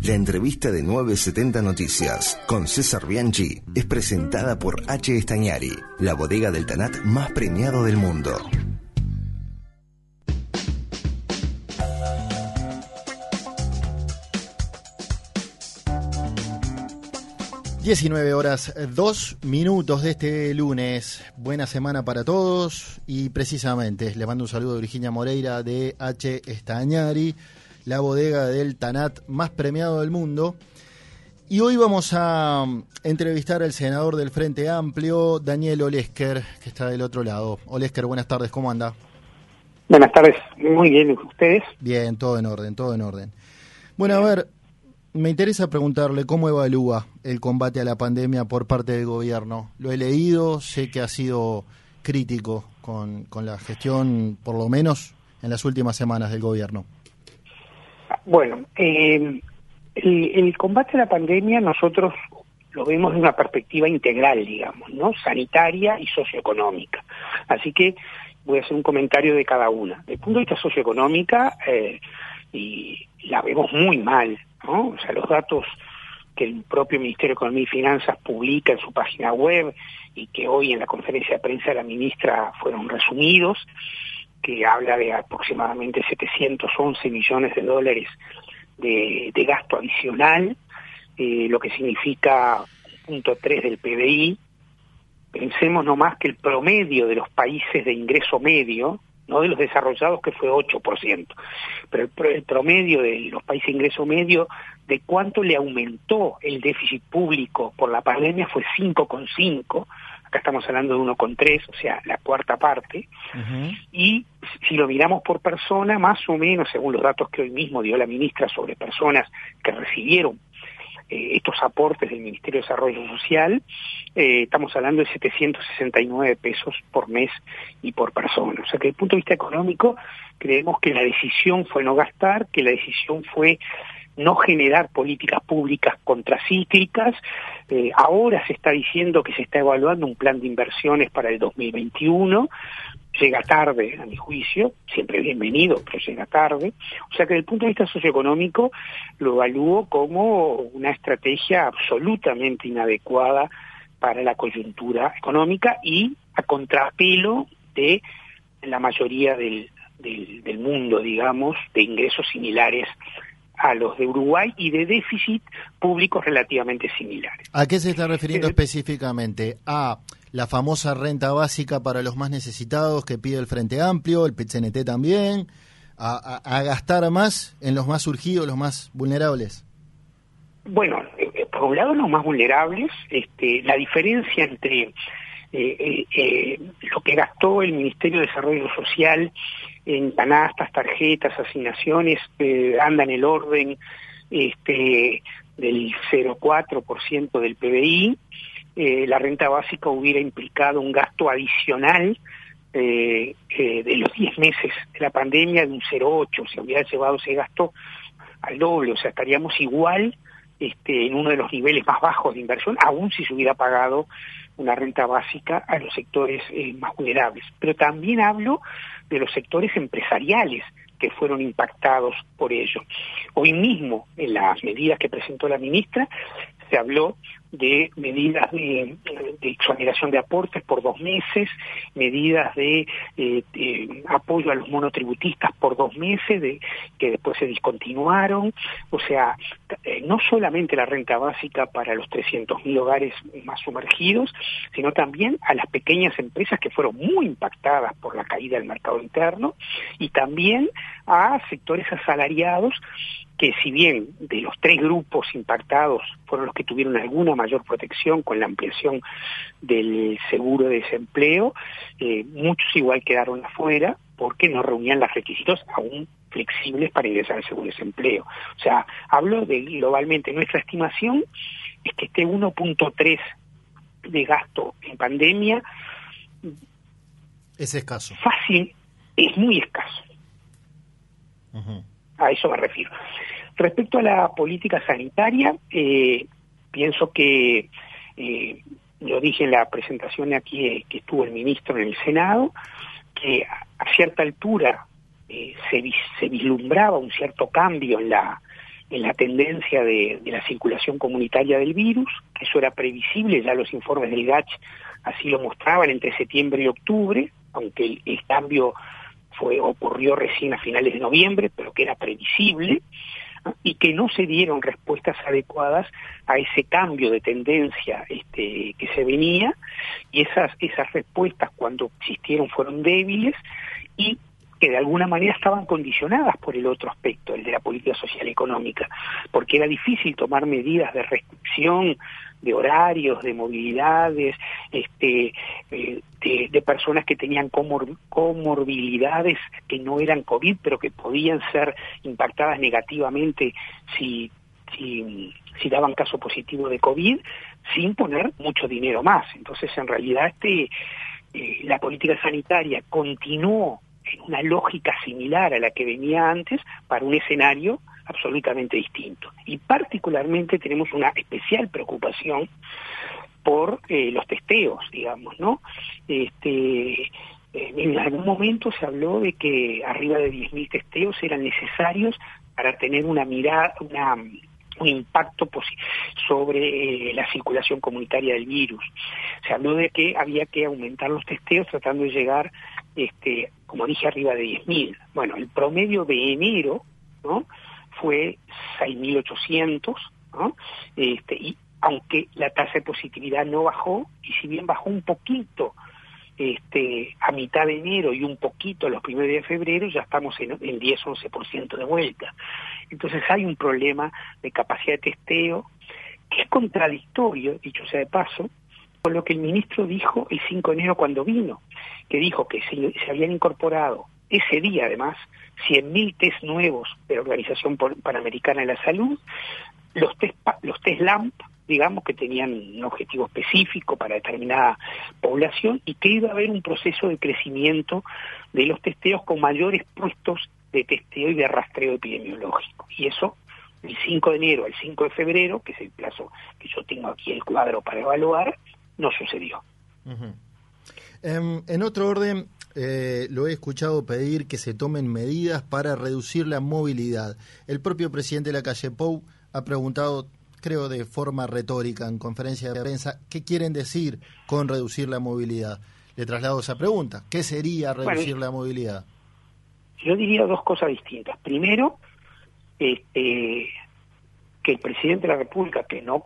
La entrevista de 970 Noticias con César Bianchi es presentada por H. Estañari, la bodega del Tanat más premiado del mundo. (19:02) de este lunes. Buena semana para todos y precisamente les mando un saludo a Virginia Moreira de H. Estañari, la bodega del Tanat más premiado del mundo. Y hoy vamos a entrevistar al senador del Frente Amplio, Daniel Olesker, que está del otro lado. Olesker, buenas tardes, ¿cómo anda? Buenas tardes, muy bien, ¿ustedes? Bien, todo en orden, todo en orden. Bueno, a ver, me interesa preguntarle cómo evalúa el combate a la pandemia por parte del gobierno. Lo he leído, sé que ha sido crítico con la gestión, por lo menos en las últimas semanas del gobierno. Bueno, el combate a la pandemia nosotros lo vemos de una perspectiva integral, digamos, ¿no? Sanitaria y socioeconómica. Así que voy a hacer un comentario de cada una. Desde el punto de vista socioeconómica, y la vemos muy mal, ¿no? O sea, los datos que el propio Ministerio de Economía y Finanzas publica en su página web y que hoy en la conferencia de prensa de la ministra fueron resumidos, que habla de aproximadamente 711 millones de dólares de gasto adicional, lo que significa 0.3 del PBI. Pensemos nomás que el promedio de los países de ingreso medio, no de los desarrollados, que fue 8%, pero el promedio de los países de ingreso medio, de cuánto le aumentó el déficit público por la pandemia, fue 5,5, acá estamos hablando de 1,3, o sea, la cuarta parte, y si lo miramos por persona, más o menos, según los datos que hoy mismo dio la ministra sobre personas que recibieron estos aportes del Ministerio de Desarrollo Social, estamos hablando de 769 pesos por mes y por persona. O sea que desde el punto de vista económico creemos que la decisión fue no gastar, que la decisión fue no generar políticas públicas contracíclicas. Ahora se está diciendo que se está evaluando un plan de inversiones para el 2021, llega tarde a mi juicio, siempre bienvenido, pero llega tarde. O sea que desde el punto de vista socioeconómico lo evalúo como una estrategia absolutamente inadecuada para la coyuntura económica y a contrapelo de la mayoría del mundo, digamos, de ingresos similares a los de Uruguay y de déficit públicos relativamente similares. ¿A qué se está refiriendo específicamente? ¿A la famosa renta básica para los más necesitados que pide el Frente Amplio, el PIT-CNT también? ¿A gastar más en los más surgidos, los más vulnerables? Bueno, por un lado los más vulnerables, la diferencia entre lo que gastó el Ministerio de Desarrollo Social en canastas, tarjetas, asignaciones, anda en el orden del 0,4% del PBI. La renta básica hubiera implicado un gasto adicional de los 10 meses de la pandemia de un 0,8%, se hubiera llevado ese gasto al doble, o sea, estaríamos igual en uno de los niveles más bajos de inversión, aún si se hubiera pagado una renta básica a los sectores más vulnerables. Pero también hablo de los sectores empresariales que fueron impactados por ello. Hoy mismo, en las medidas que presentó la ministra, se habló de medidas de exoneración de aportes por 2 meses, medidas de apoyo a los monotributistas por 2 meses, que después se discontinuaron. O sea, no solamente la renta básica para los 300.000 hogares más sumergidos, sino también a las pequeñas empresas que fueron muy impactadas por la caída del mercado interno, y también a sectores asalariados que, si bien de los 3 grupos impactados fueron los que tuvieron alguna mayor protección con la ampliación del seguro de desempleo, muchos igual quedaron afuera porque no reunían los requisitos aún flexibles para ingresar al seguro de desempleo. O sea, hablo de globalmente, nuestra estimación es que este 1,3 de gasto en pandemia es escaso. Fácil, es muy escaso. A eso me refiero. Respecto a la política sanitaria, pienso que, lo dije en la presentación aquí que estuvo el ministro en el Senado, que a cierta altura se vislumbraba un cierto cambio en la la tendencia de la circulación comunitaria del virus, que eso era previsible, ya los informes del GACH así lo mostraban entre septiembre y octubre, aunque el cambio ocurrió recién a finales de noviembre, pero que era previsible, ¿no? Y que no se dieron respuestas adecuadas a ese cambio de tendencia que se venía, y esas respuestas, cuando existieron, fueron débiles y que de alguna manera estaban condicionadas por el otro aspecto, el de la política social y económica, porque era difícil tomar medidas de restricción de horarios, de movilidades, de personas que tenían comorbilidades que no eran COVID, pero que podían ser impactadas negativamente si daban caso positivo de COVID, sin poner mucho dinero más. Entonces, en realidad, la política sanitaria continuó en una lógica similar a la que venía antes, para un escenario absolutamente distinto. Y particularmente tenemos una especial preocupación por los testeos, digamos, ¿no? En algún momento se habló de que arriba de 10.000 testeos eran necesarios para tener un impacto sobre la circulación comunitaria del virus. Se habló de que había que aumentar los testeos tratando de llegar, como dije, arriba de 10.000. Bueno, el promedio de enero, ¿no?, fue 6.800, ¿no? Y aunque la tasa de positividad no bajó, y si bien bajó un poquito a mitad de enero y un poquito a los primeros días de febrero, ya estamos en 10-11% de vuelta. Entonces hay un problema de capacidad de testeo que es contradictorio, dicho sea de paso, con lo que el ministro dijo el 5 de enero cuando vino, que dijo que se habían incorporado ese día, además, 100.000 test nuevos de la Organización Panamericana de la Salud, los test LAMP, digamos, que tenían un objetivo específico para determinada población, y que iba a haber un proceso de crecimiento de los testeos con mayores puestos de testeo y de rastreo epidemiológico. Y eso, del 5 de enero al 5 de febrero, que es el plazo que yo tengo aquí el cuadro para evaluar, no sucedió. Uh-huh. En otro orden, lo he escuchado pedir que se tomen medidas para reducir la movilidad. El propio presidente de la calle Pou ha preguntado, creo de forma retórica, en conferencia de prensa, ¿qué quieren decir con reducir la movilidad? Le traslado esa pregunta. ¿Qué sería reducir la movilidad? Yo diría dos cosas distintas. Primero, que el presidente de la República, que no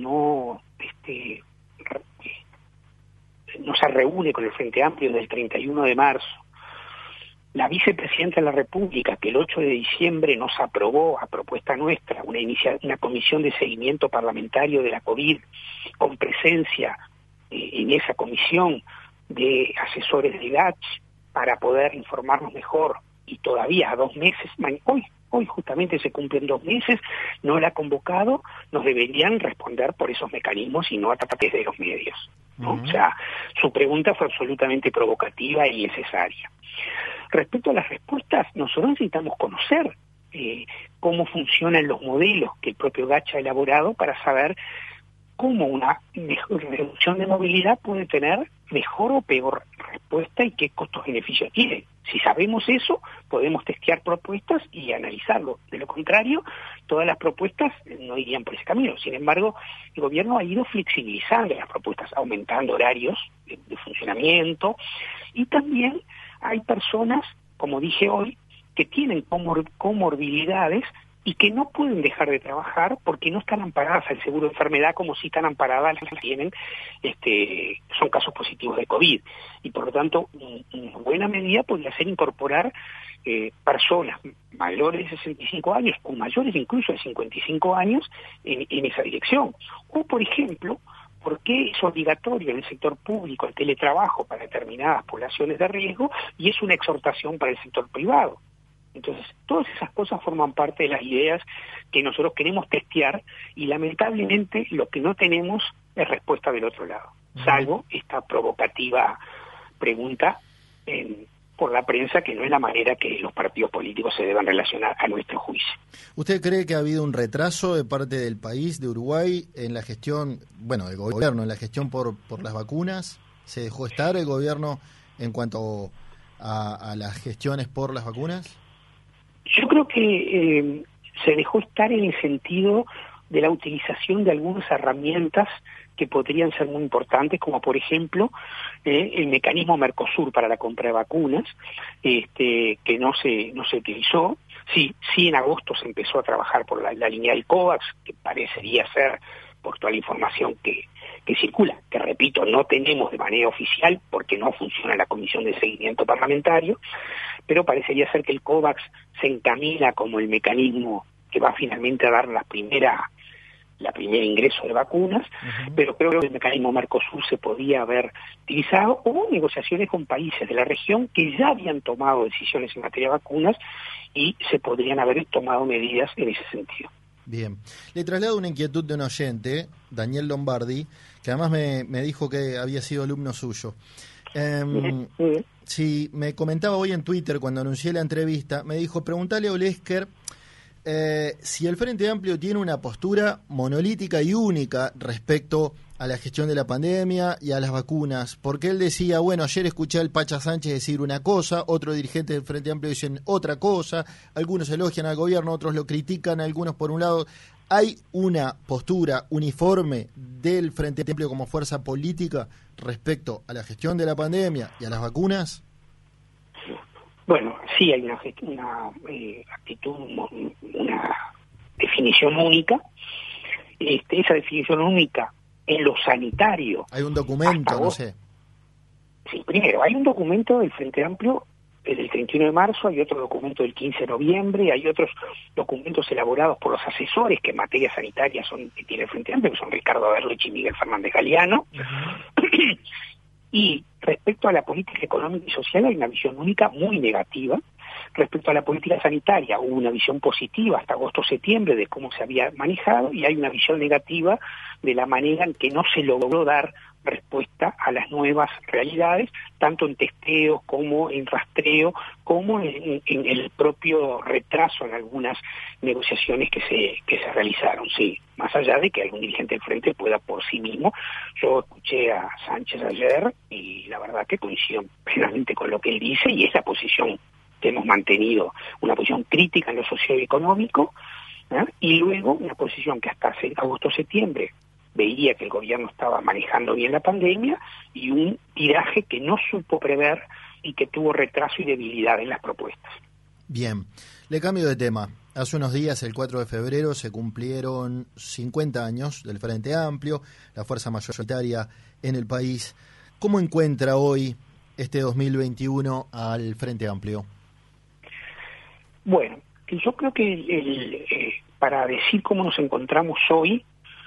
se reúne con el Frente Amplio desde el 31 de marzo, la vicepresidenta de la República, que el 8 de diciembre nos aprobó, a propuesta nuestra, una comisión de seguimiento parlamentario de la COVID, con presencia en esa comisión de asesores de GACH, para poder informarnos mejor, y todavía a 2 meses, hoy justamente se cumplen 2 meses, no la ha convocado, nos deberían responder por esos mecanismos y no a través de los medios, ¿no? Uh-huh. O sea, su pregunta fue absolutamente provocativa y necesaria. Respecto a las respuestas, nosotros necesitamos conocer cómo funcionan los modelos que el propio GACH ha elaborado para saber cómo una mejor reducción de movilidad puede tener mejor o peor respuesta y qué costos-beneficios tiene. Si sabemos eso, podemos testear propuestas y analizarlo. De lo contrario, todas las propuestas no irían por ese camino. Sin embargo, el gobierno ha ido flexibilizando las propuestas, aumentando horarios de funcionamiento, y también hay personas, como dije hoy, que tienen comorbilidades y que no pueden dejar de trabajar porque no están amparadas al seguro de enfermedad como si están amparadas las que tienen, son casos positivos de COVID. Y por lo tanto, una buena medida podría ser incorporar personas mayores de 65 años o mayores incluso de 55 años en esa dirección. O, por ejemplo, ¿por qué es obligatorio en el sector público el teletrabajo para determinadas poblaciones de riesgo y es una exhortación para el sector privado? Entonces, todas esas cosas forman parte de las ideas que nosotros queremos testear, y lamentablemente lo que no tenemos es respuesta del otro lado, salvo esta provocativa pregunta por la prensa, que no es la manera que los partidos políticos se deban relacionar a nuestro juicio. ¿Usted cree que ha habido un retraso de parte del país, de Uruguay, en la gestión, del gobierno, en la gestión por las vacunas? ¿Se dejó estar el gobierno en cuanto a las gestiones por las vacunas? Yo creo que se dejó estar en el sentido de la utilización de algunas herramientas que podrían ser muy importantes, como por ejemplo el mecanismo Mercosur para la compra de vacunas, que no se utilizó. Sí, en agosto se empezó a trabajar por la línea del COVAX, que parecería ser, por toda la información que circula, que repito, no tenemos de manera oficial porque no funciona la Comisión de Seguimiento Parlamentario, pero parecería ser que el COVAX se encamina como el mecanismo que va finalmente a dar la primera ingreso de vacunas, pero creo que el mecanismo Mercosur se podía haber utilizado, o negociaciones con países de la región que ya habían tomado decisiones en materia de vacunas y se podrían haber tomado medidas en ese sentido. Bien, le traslado una inquietud de un oyente, Daniel Lombardi, que además me dijo que había sido alumno suyo. Sí, me comentaba hoy en Twitter cuando anuncié la entrevista, me dijo, preguntale a Olesker si el Frente Amplio tiene una postura monolítica y única respecto a la gestión de la pandemia y a las vacunas, porque él decía, bueno, ayer escuché al Pacha Sánchez decir una cosa, otros dirigentes del Frente Amplio dicen otra cosa, algunos elogian al gobierno, otros lo critican, algunos por un lado. ¿Hay una postura uniforme del Frente Amplio como fuerza política respecto a la gestión de la pandemia y a las vacunas? Bueno, sí hay una actitud, una definición única. Esa definición única en lo sanitario. Hay un documento, no sé. Sí, primero, hay un documento del Frente Amplio del 31 de marzo, hay otro documento del 15 de noviembre, hay otros documentos elaborados por los asesores que en materia sanitaria que tiene el Frente Amplio, que son Ricardo Berlich y Miguel Fernández Galeano. Y respecto a la política económica y social hay una visión única muy negativa. Respecto a la política sanitaria hubo una visión positiva hasta agosto-septiembre de cómo se había manejado, y hay una visión negativa de la manera en que no se logró dar respuesta a las nuevas realidades, tanto en testeo como en rastreo, como en el propio retraso en algunas negociaciones que se realizaron. Sí, más allá de que algún dirigente del Frente pueda por sí mismo. Yo escuché a Sánchez ayer y la verdad que coincido plenamente con lo que él dice, y es la posición que hemos mantenido, una posición crítica en lo socioeconómico, y luego una posición que hasta agosto-septiembre veía que el gobierno estaba manejando bien la pandemia, y un tiraje que no supo prever y que tuvo retraso y debilidad en las propuestas. Bien, le cambio de tema. Hace unos días, el 4 de febrero, se cumplieron 50 años del Frente Amplio, la fuerza mayoritaria en el país. ¿Cómo encuentra hoy, este 2021, al Frente Amplio? Bueno, yo creo que para decir cómo nos encontramos hoy,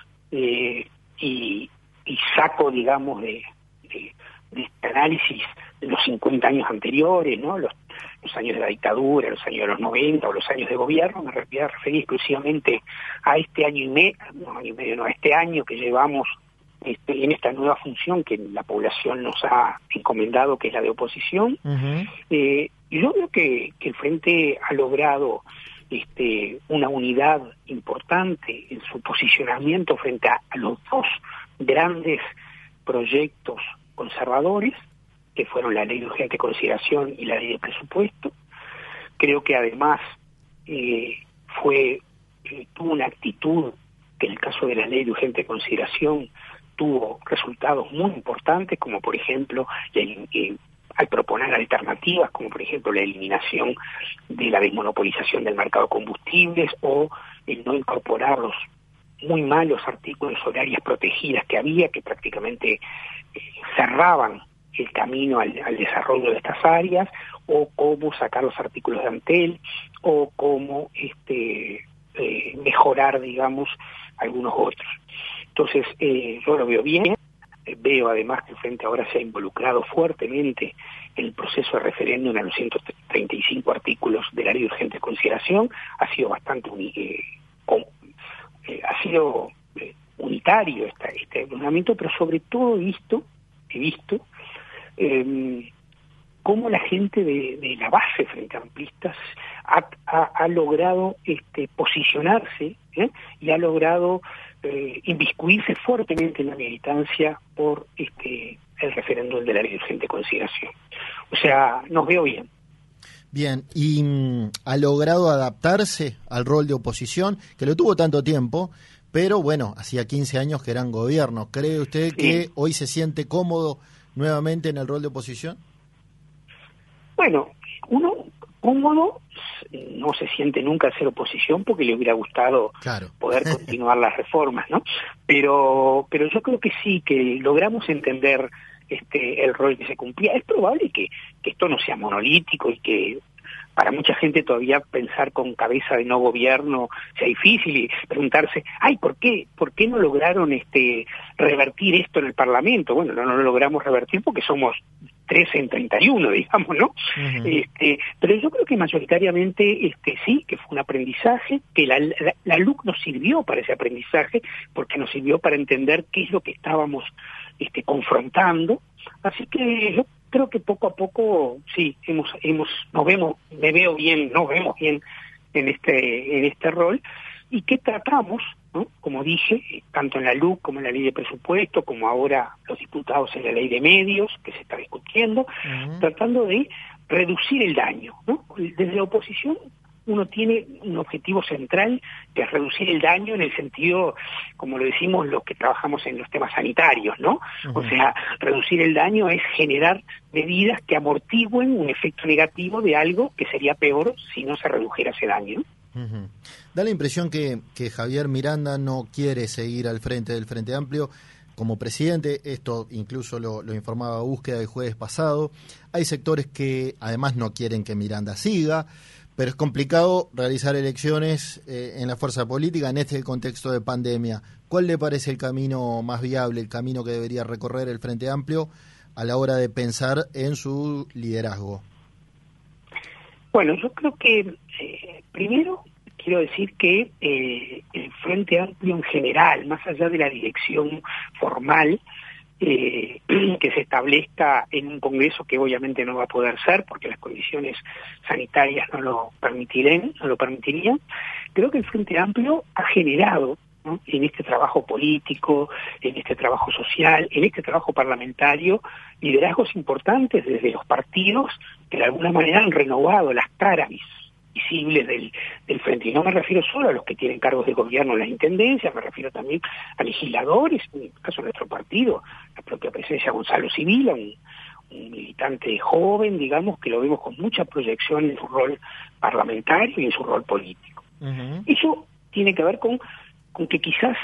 y saco, digamos, de este análisis de los 50 años anteriores, ¿no? Los años de la dictadura, los años de los 90 o los años de gobierno, me voy a referir exclusivamente a este año y medio, a este año que llevamos en esta nueva función que la población nos ha encomendado, que es la de oposición. Y yo creo que el Frente ha logrado una unidad importante en su posicionamiento frente a los dos grandes proyectos conservadores, que fueron la Ley de Urgente Consideración y la Ley de Presupuesto. Creo que además tuvo una actitud que en el caso de la Ley de Urgente Consideración tuvo resultados muy importantes, como por ejemplo al proponer alternativas, como por ejemplo la eliminación de la desmonopolización del mercado de combustibles, o el no incorporar los muy malos artículos horarias protegidas que había, que prácticamente cerraban el camino al desarrollo de estas áreas, o cómo sacar los artículos de Antel, o cómo mejorar, digamos, algunos otros. Entonces, yo lo veo bien. Veo además que el Frente ahora se ha involucrado fuertemente en el proceso de referéndum a los 135 artículos de la Ley de Urgente Consideración. Ha sido bastante unitario este ordenamiento, pero sobre todo he visto cómo la gente de la base frente amplistas ha logrado posicionarse, y ha logrado inmiscuirse fuertemente en la militancia por el referéndum de la Ley de Urgente Consideración. O sea, nos veo bien. Bien, ¿y ha logrado adaptarse al rol de oposición, que lo tuvo tanto tiempo, pero bueno, hacía 15 años que eran gobierno? ¿Cree usted que hoy se siente cómodo nuevamente en el rol de oposición? Bueno, uno cómodo no se siente nunca ser oposición porque le hubiera gustado poder continuar las reformas, ¿no? Pero yo creo que sí, que logramos entender el rol que se cumplía. Es probable que esto no sea monolítico y que para mucha gente todavía pensar con cabeza de no gobierno sea difícil y preguntarse, ¿por qué no lograron revertir esto en el Parlamento? Bueno, no lo logramos revertir porque somos 13 en 31, digamos, ¿no? Uh-huh. Pero yo creo que mayoritariamente sí, que fue un aprendizaje, que la LUC nos sirvió para ese aprendizaje, porque nos sirvió para entender qué es lo que estábamos confrontando. Así que yo creo que poco a poco sí nos vemos bien en este rol, y que tratamos, ¿no? Como dije, tanto en la LUC como en la ley de presupuesto, como ahora los diputados en la ley de medios que se está discutiendo, uh-huh, tratando de reducir el daño, ¿no? Desde la oposición uno tiene un objetivo central, que es reducir el daño en el sentido, como lo decimos los que trabajamos en los temas sanitarios, ¿no? Uh-huh. O sea, reducir el daño es generar medidas que amortigüen un efecto negativo de algo que sería peor si no se redujera ese daño, ¿no? Uh-huh. Da la impresión que Javier Miranda no quiere seguir al frente del Frente Amplio como presidente. Esto incluso lo informaba Búsqueda el jueves pasado. Hay sectores que además no quieren que Miranda siga, pero es complicado realizar elecciones en la fuerza política en este contexto de pandemia. ¿Cuál le parece el camino más viable, el camino que debería recorrer el Frente Amplio a la hora de pensar en su liderazgo? Bueno, yo creo que primero quiero decir que el Frente Amplio en general, más allá de la dirección formal que se establezca en un Congreso, que obviamente no va a poder ser porque las condiciones sanitarias no lo permitirían, creo que el Frente Amplio ha generado, ¿no?, en este trabajo político, en este trabajo social, en este trabajo parlamentario, liderazgos importantes desde los partidos que de alguna manera han renovado las caras visibles del Frente. Y no me refiero solo a los que tienen cargos de gobierno en las intendencias, me refiero también a legisladores, en el caso de nuestro partido, la propia presencia de Gonzalo Civila, un militante joven, digamos, que lo vemos con mucha proyección en su rol parlamentario y en su rol político. Uh-huh. Eso tiene que ver con que quizás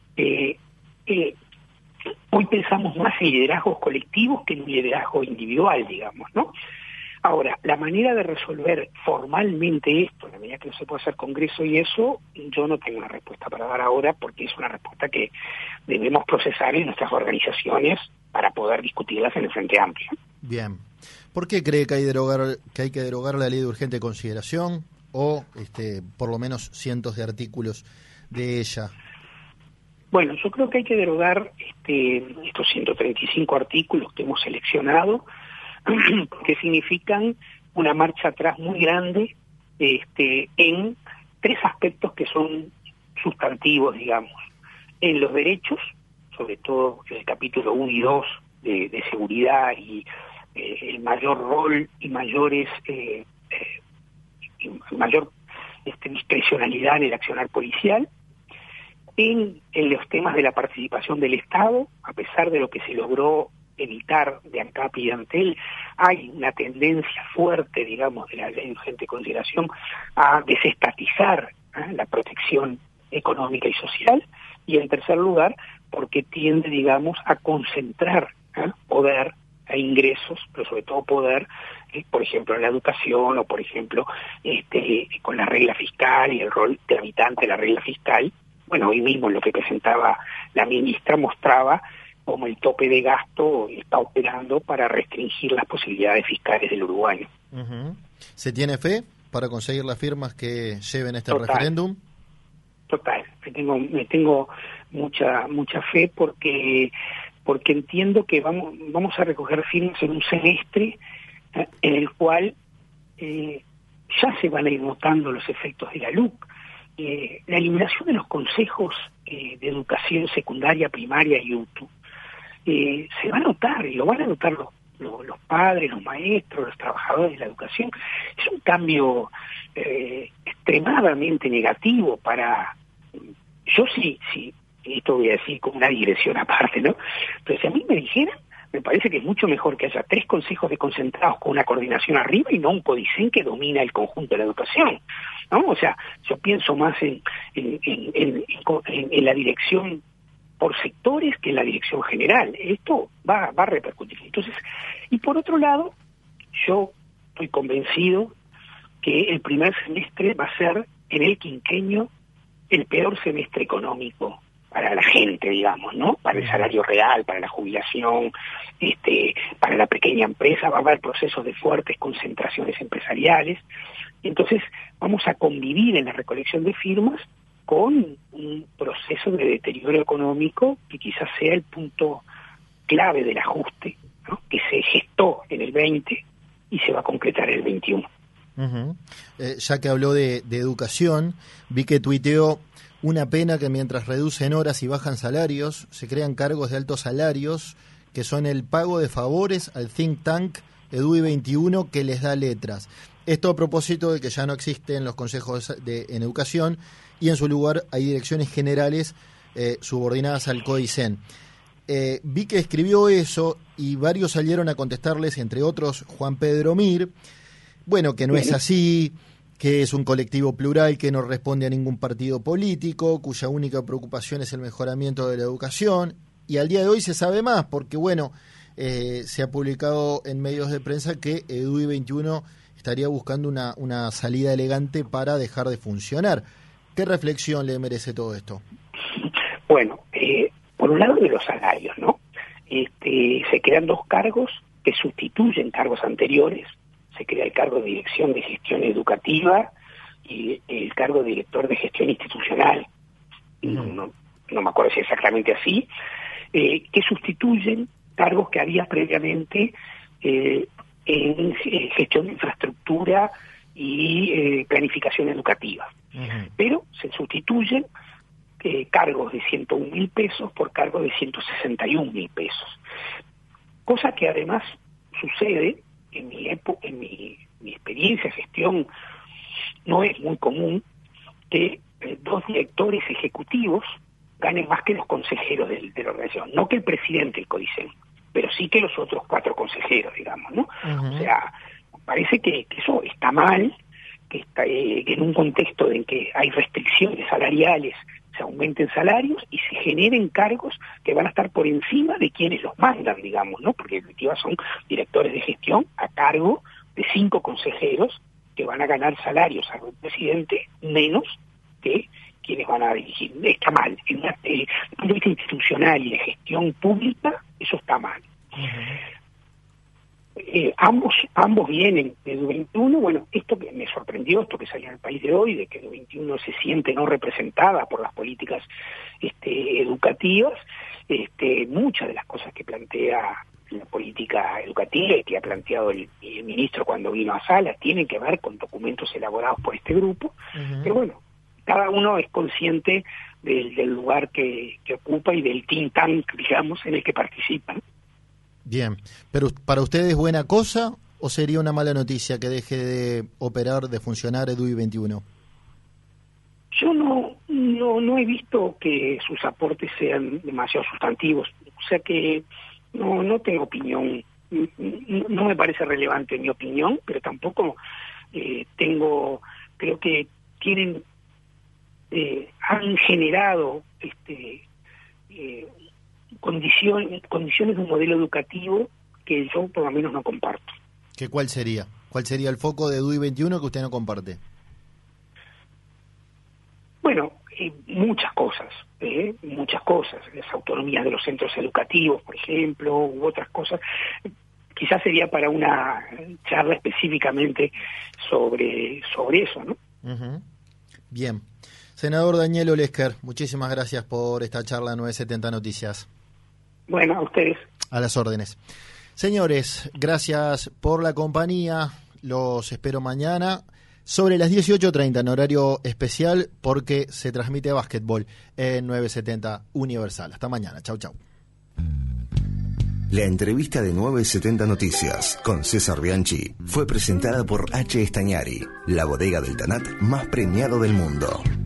hoy pensamos más en liderazgos colectivos que en un liderazgo individual, digamos, ¿no? Ahora, la manera de resolver formalmente esto, en la medida que no se puede hacer congreso y eso, yo no tengo una respuesta para dar ahora, porque es una respuesta que debemos procesar en nuestras organizaciones para poder discutirlas en el Frente Amplio. Bien. ¿Por qué cree que hay que derogar la ley de urgente consideración o por lo menos cientos de artículos de ella? Bueno, yo creo que hay que derogar estos 135 artículos que hemos seleccionado, porque significan una marcha atrás muy grande en tres aspectos que son sustantivos, digamos. En los derechos, sobre todo en el capítulo 1 y 2 de seguridad y el mayor rol y mayor discrecionalidad en el accionar policial. En los temas de la participación del Estado, a pesar de lo que se logró evitar de ANCAP y de Antel, hay una tendencia fuerte, digamos, de la ley de urgente consideración a desestatizar la protección económica y social, y en tercer lugar, porque tiende, digamos, a concentrar poder e ingresos, pero sobre todo poder, por ejemplo, en la educación o, por ejemplo, con la regla fiscal y el rol de habitante de la regla fiscal. Bueno, hoy mismo lo que presentaba la ministra mostraba cómo el tope de gasto está operando para restringir las posibilidades fiscales del uruguayo. Uh-huh. ¿Se tiene fe para conseguir las firmas que lleven este referéndum? Total, me tengo mucha fe porque entiendo que vamos a recoger firmas en un semestre en el cual ya se van a ir notando los efectos de la LUC. La eliminación de los consejos de educación secundaria, primaria y UTU se va a notar, y lo van a notar los padres, los maestros, los trabajadores de la educación. Es un cambio extremadamente negativo para... Yo sí, esto voy a decir como una digresión aparte, ¿no? Pero si a mí me dijeran, me parece que es mucho mejor que haya 3 consejos desconcentrados con una coordinación arriba y no un CODICEN que domina el conjunto de la educación, ¿no? O sea, yo pienso más en la dirección por sectores que en la dirección general. Esto va a repercutir. Entonces, y por otro lado, yo estoy convencido que el primer semestre va a ser en el quinquenio el peor semestre económico para la gente, digamos, ¿no? Para el salario real, para la jubilación, para la pequeña empresa va a haber procesos de fuertes concentraciones empresariales. Entonces vamos a convivir en la recolección de firmas con un proceso de deterioro económico que quizás sea el punto clave del ajuste, ¿no? Que se gestó en el 20 y se va a concretar en el 21. Uh-huh. Ya que habló de educación, vi que tuiteó: una pena que mientras reducen horas y bajan salarios, se crean cargos de altos salarios que son el pago de favores al think tank EDUI 21 que les da letras. Esto a propósito de que ya no existen los consejos en educación y en su lugar hay direcciones generales subordinadas al CODICEN. Vi que escribió eso y varios salieron a contestarles, entre otros Juan Pedro Mir, bueno, que no es así, que es un colectivo plural que no responde a ningún partido político, cuya única preocupación es el mejoramiento de la educación, y al día de hoy se sabe más, porque bueno, se ha publicado en medios de prensa que EDUI 21 estaría buscando una salida elegante para dejar de funcionar. ¿Qué reflexión le merece todo esto? Bueno, por un lado de los salarios, ¿no? Se crean 2 cargos que sustituyen cargos anteriores. Se crea el cargo de Dirección de Gestión Educativa y el cargo de Director de Gestión Institucional, no me acuerdo si es exactamente así, que sustituyen cargos que había previamente en gestión de infraestructura y planificación educativa. Pero se sustituyen cargos de 101.000 pesos por cargos de 161.000 pesos. Cosa que además sucede en mi experiencia de gestión, no es muy común que 2 directores ejecutivos ganen más que los consejeros de la organización. No que el presidente del CODICEN, pero sí que los otros 4 consejeros, digamos, ¿no? O sea, parece que eso está mal, que en un contexto en que hay restricciones salariales se aumenten salarios y se generen cargos que van a estar por encima de quienes los mandan, digamos, ¿no? Porque en definitiva son directores de gestión a cargo de 5 consejeros que van a ganar salarios al presidente menos que quienes van a dirigir. Está mal. En el punto de vista institucional y de gestión pública, eso está mal. Ambos vienen de EDUI 21. Bueno, esto que me sorprendió, esto que salió en el País de hoy, de que EDUI 21 se siente no representada por las políticas educativas. Muchas de las cosas que plantea la política educativa y que ha planteado el ministro cuando vino a Sala tienen que ver con documentos elaborados por este grupo. Pero bueno, cada uno es consciente del lugar que ocupa y del think tank, digamos, en el que participan. Bien, pero ¿para usted es buena cosa o sería una mala noticia que deje de operar, de funcionar EDUI 21? Yo no he visto que sus aportes sean demasiado sustantivos, o sea que no tengo opinión, no me parece relevante mi opinión, pero tampoco creo que han generado condiciones de un modelo educativo que yo por lo menos no comparto. ¿Cuál sería? ¿Cuál sería el foco de EDUI 21 que usted no comparte? Bueno, muchas cosas, las autonomías de los centros educativos, por ejemplo, u otras cosas. Quizás sería para una charla específicamente sobre eso, ¿no? Bien. Senador Daniel Olesker, muchísimas gracias por esta charla 970 Noticias. Bueno, a ustedes. A las órdenes. Señores, gracias por la compañía. Los espero mañana sobre las 18:30 en horario especial porque se transmite básquetbol en 970 Universal. Hasta mañana. Chau, chau. La entrevista de 970 Noticias con César Bianchi fue presentada por H. Estañari, la bodega del Tanat más premiado del mundo.